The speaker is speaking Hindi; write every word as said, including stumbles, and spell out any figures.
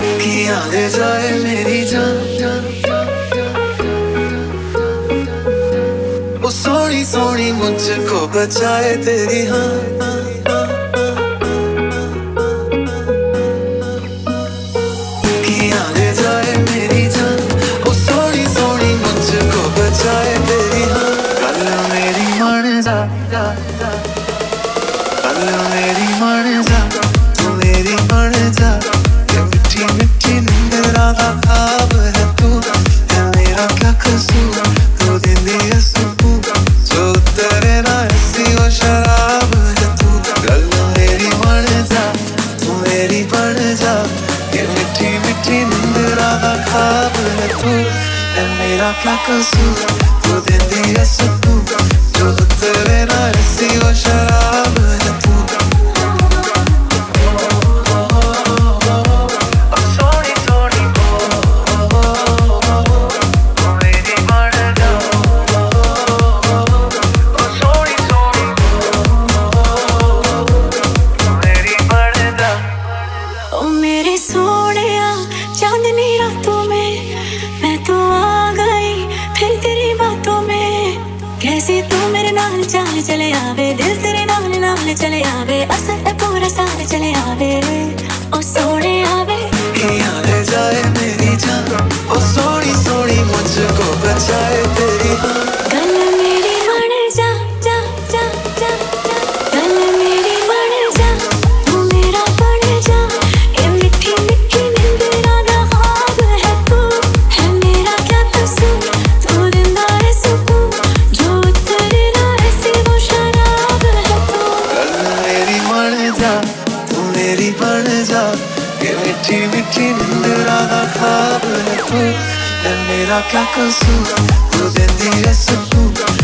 किया ले जाए मेरी जान, ओ सोनी सोनी मुझको बचाए तेरी हाँ। किया ले जाए मेरी जान, ओ सोनी सोनी मुझको बचाए तेरी हाँ। गल मेरी मन जा, गल मेरी मन जा, तू मेरी मन जा। ये मिठी मिठी निंदरा का ख्वाब है तू, है मेरा क्या कसूर, तू दिंदी है सुकून जो तेरे ना ऐसी वो शराब है तू। गल मेरी मन जा, तू मेरी बन जा। ये मिठी मिठी निंदरा का ख्वाब है तू, है मेरा क्या कसूर, तू दिंदी है सुकून जो तेरे ना ऐसी वो शराब है तू। कैसी तू मेरे नाल चाल चले आवे, दिल तेरे नाल नाल चले आवे, असर पूरा साल चले आवे, ओ सोने आवे। किया ले जाए मेरी जान, ओ सोनी सोनी मुझको बचाए तेरी हाँ। गल मेरी बन जा, जा जा जा जा, गल मेरी बन जा, तू मेरा बन जा। ये मिठी मिठी निंदरा दा ख्वाब है तू, है मेरा क्या कसूर, तू दिंदा है सुकून जो तेरे ना ऐसी वो शराब है तू। गल मेरी बन जा, तू मेरी बन जा। ये मिठी मिठी निंदरा दा ख्वाब है तू, है मेरा क्या कसूर, तू दिंदी है सुकून